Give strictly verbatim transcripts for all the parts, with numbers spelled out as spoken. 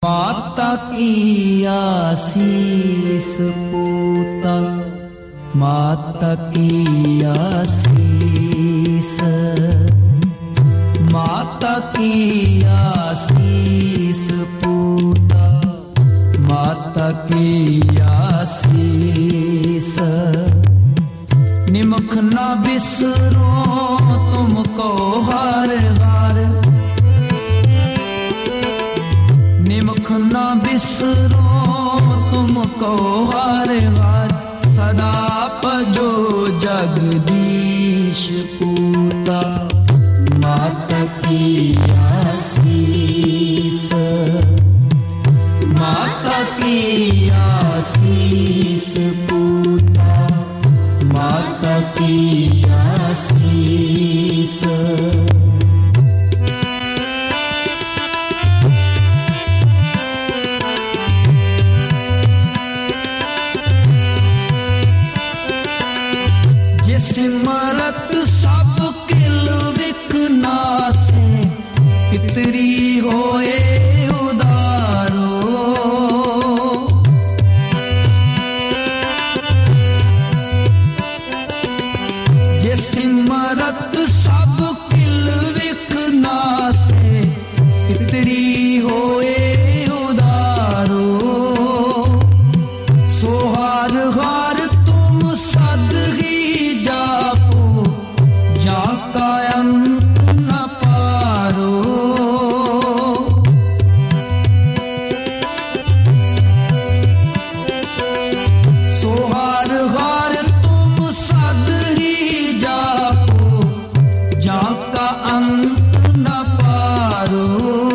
माता की आसीस पूता, माता की आसीस, माता की आसीस पूता, माता की आसीस। निमख ना बिसरो तुमको हर हार, निमख ना बिसरो तुमको हर हार। सदा पजो जगदीश पूता, माता की आसीस, माता की आसीस पूता, माता की आसीस। सिमरत सब किल विकनासे, पितरी होए उदारो। जे सिमरत सब किल विकनासे, पितरी होए उदारो। सोहार हार तुम सद ही जापो, जाका अंत न पारो। सोहार हार तुम सद ही जापो, जाका अंत न पारो,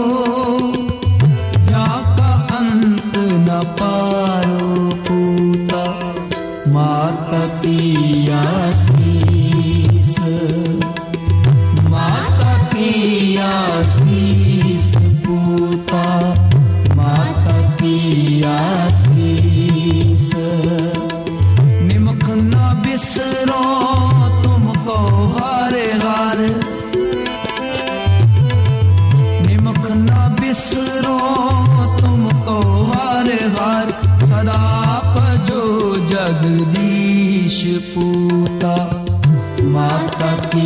जाका अंत न पारो। पूता माता की आसीस, माता की आसीस पूता, माता की आसीस। निमख ना बिसरो तुमको हर हार, निमख ना बिसरो तुमको हर हार। सदा पजो जगदीश पूता, माता की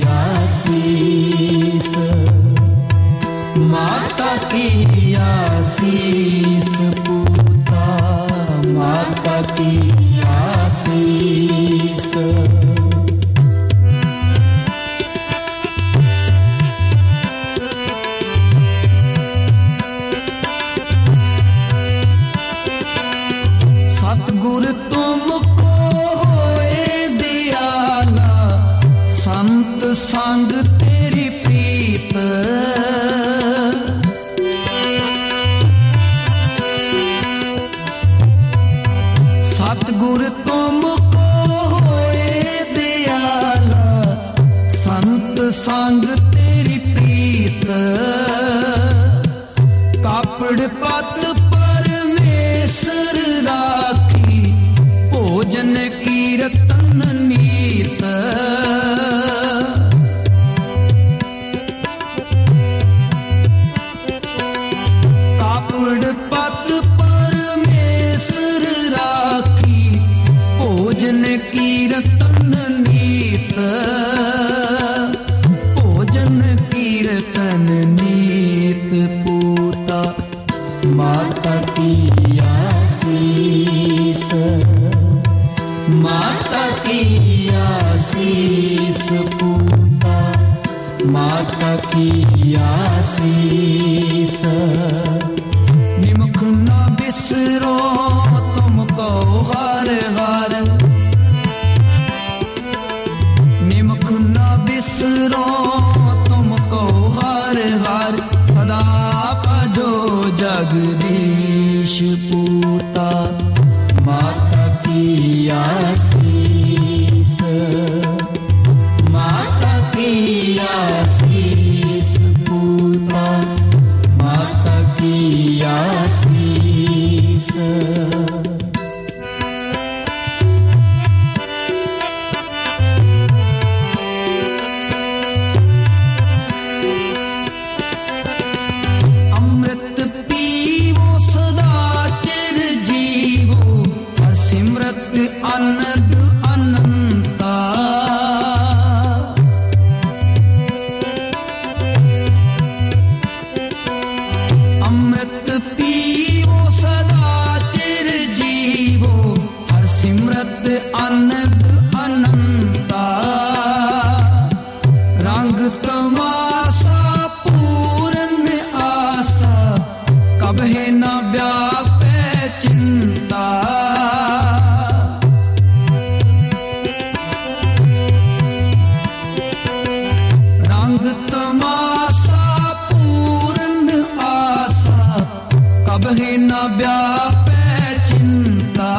आसीस, माता की आसीस पूता, माता की आसीस। सतगुर तुमको होए दयाला, संत संग तेरी प्रीत। सतगुर तुमको होए दयाला, संत संग तेरी प्रीत। कापड़ पत परमेश्वर राखी, भोजन कीर्तन नीत। कापड़ पत परमेश्वर राखी, भोजन कीर्तन नीत। भोजन कीर्तन नीत पूता, माता की आसीस, माता की आसीस पूता, माता की आसीस। निमख ना बिसरो तुमको हर हार, निमख ना बिसरो तुमको हर हार। सदा पजो जगदीश पूता, माता की आसीस, माता की आसीस पूता, माता की आसीस। अमृत पीव कबहि न व्यापे चिंता। रंग तमाशा पूर्ण आशा, कबहि न व्यापे चिंता,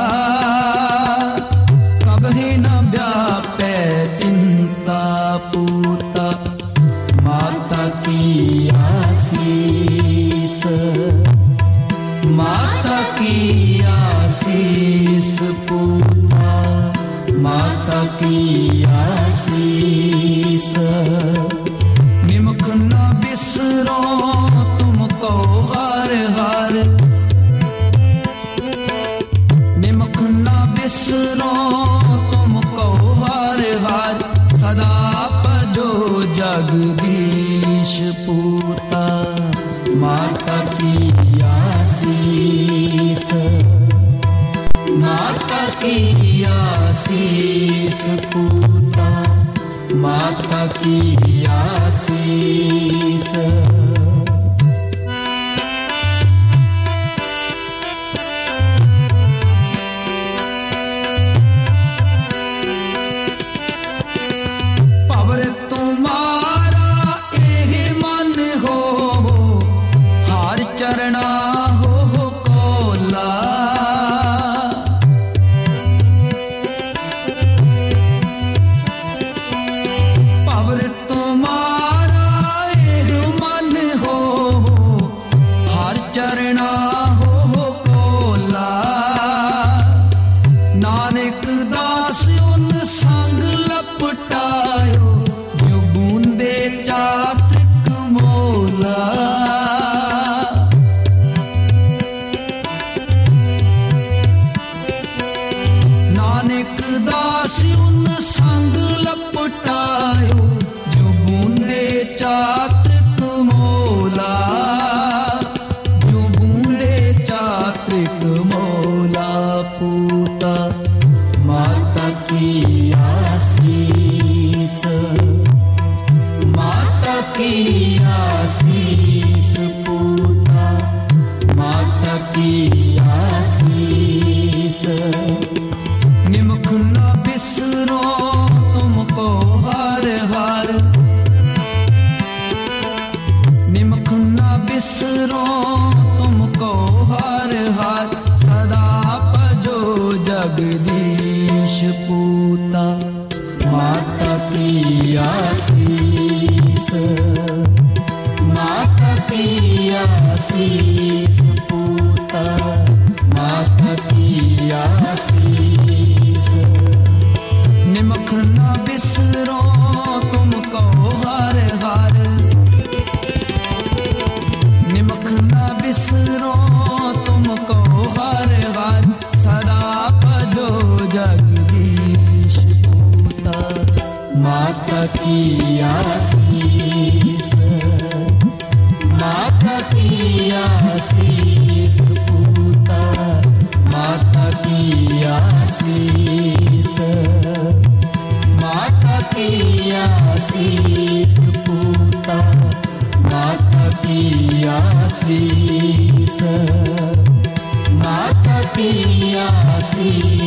कबहि न व्यापे चिंता। पूता माता की आशीष, माता की आशीष। पूता माता की आशीष। निमख न बिसरो तुमको हर हर, निमख न बिसरो तुमको हर हर। सदा पजो जगदीश। पूता माता की आशीष, माता की आशीष। पूता माता की आशीष। पवर तुम्हारा एहि मन हो, हार चरणा हो कोला। पवर तुम्हारा एहि मन हो, हार चरणा हो कोला। नानक दास उन संग लपटायो, जो बूंदे चात्रिक मोला। नानक दास उन संग लपटायो, जो बूंदे चात्रिक मोला, जो बूंदे चात्रिक मोला। पूता माता की आशीष, माता की आशीष। पूता माता की आशीष। निमख न बिसरो तुमको हर हर, निमख न बिसरो तुमको हर हर। सदा पजो जगदीश। पूता माता की आशीष, माता की आशीष। पूता माता की आशीष। निमख न बिसरो तुमको हर हर, निमख न बिसरो तुमको हर हर। सदा भजो जगदीश। पूता माता की आशीष, माता की आशीष। पूता माता की आशीष, माता की आशीष। पूता माता की आशीष, माता की आशीष।